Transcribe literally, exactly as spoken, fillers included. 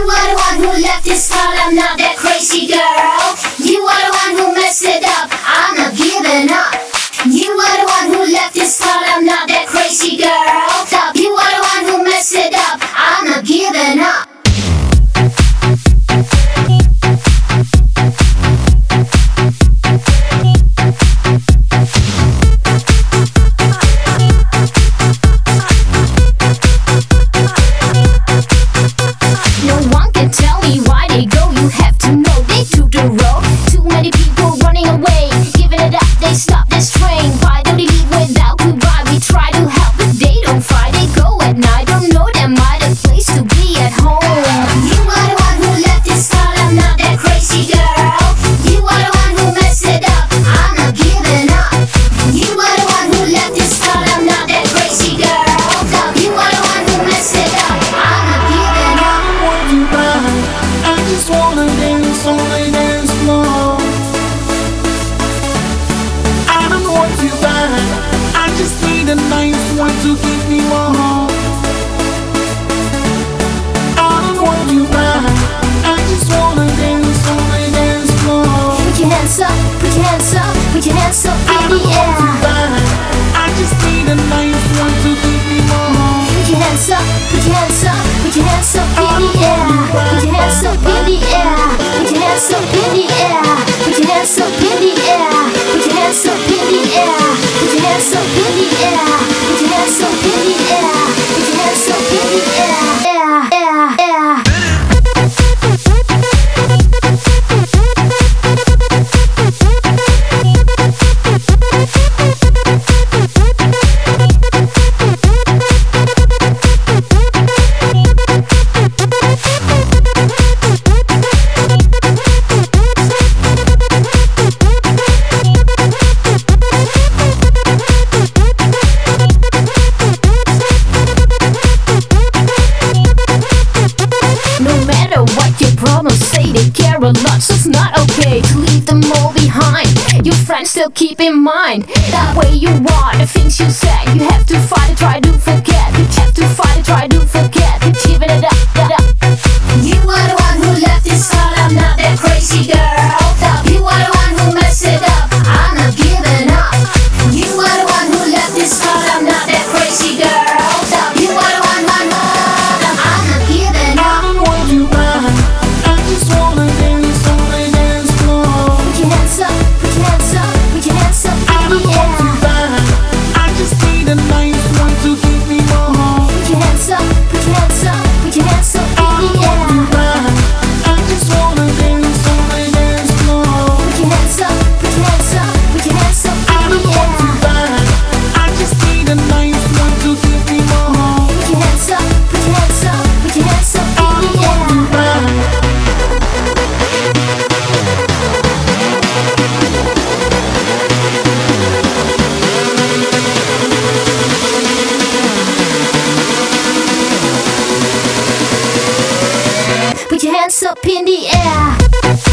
You are the one who left this heart, I'm not that crazy girl. You are the one who messed it up, I'm not giving up. You are the one who left this heart, I'm not that crazy girl. You are the one who messed it up, I'm not giving up. No one can tell me why they go, you have to know they took the road. Too many people running away, giving it up, they stop this train. Why do they leave without goodbye? We try to help but they don't fight. They go at night, don't know them, might a place to be at home. You are the one who left this heart, I'm not that crazy girl. You are the one who messed it up, I'm not giving up. You are the one who left this heart, I'm not that crazy girl. You are the one who messed it up, I'm not giving up. You back. I just wanna dance on the dance floor. I don't want you back. I just need a nice one to keep me warm. I don't want you back. I just wanna dance on the dance floor. Put your hands up, put your hands up, put your hands up I in don't the want you air. back. I just need a nice one to keep me warm. Put your hands up, put your hands up, put your hands up in the air. Put your hands up in the air. Put your hands up in the air. Put your hands up in the air. Put your hands up in the air. Put your hands up in the air. Put your hands up in the air. Put your hands up in the air. Air, air, air. No matter what your problems say, they care a lot, so it's not okay to leave them all behind. Your friends still keep in mind that way you are, the things you said. You have to fight and try to forget. You have to fight and try to forget. Giving it up, it up. You are the one who left this heart, I'm not that crazy girl. You are the one who messed it up, I'm not giving up. You are the one who left this heart, I'm not that crazy girl. You are the one, one, one, I'm not giving I up. don't want you back. I just wanna dance on the dance floor. Put your hands up, put your hands up, put your hands up I in the don't want you air. back. I just need a nice one to keep me warm. Put your hands up, put your hands up, put your hands up I in don't the want you air. back. I just wanna dance on the dance floor. Put your hands up, put your hands up, put your hands up I in don't the want you air. back. I just need a nice one to keep me warm. Put your hands up, put your hands up, put your hands up I in don't the want you air. back. Put your hands up in the air.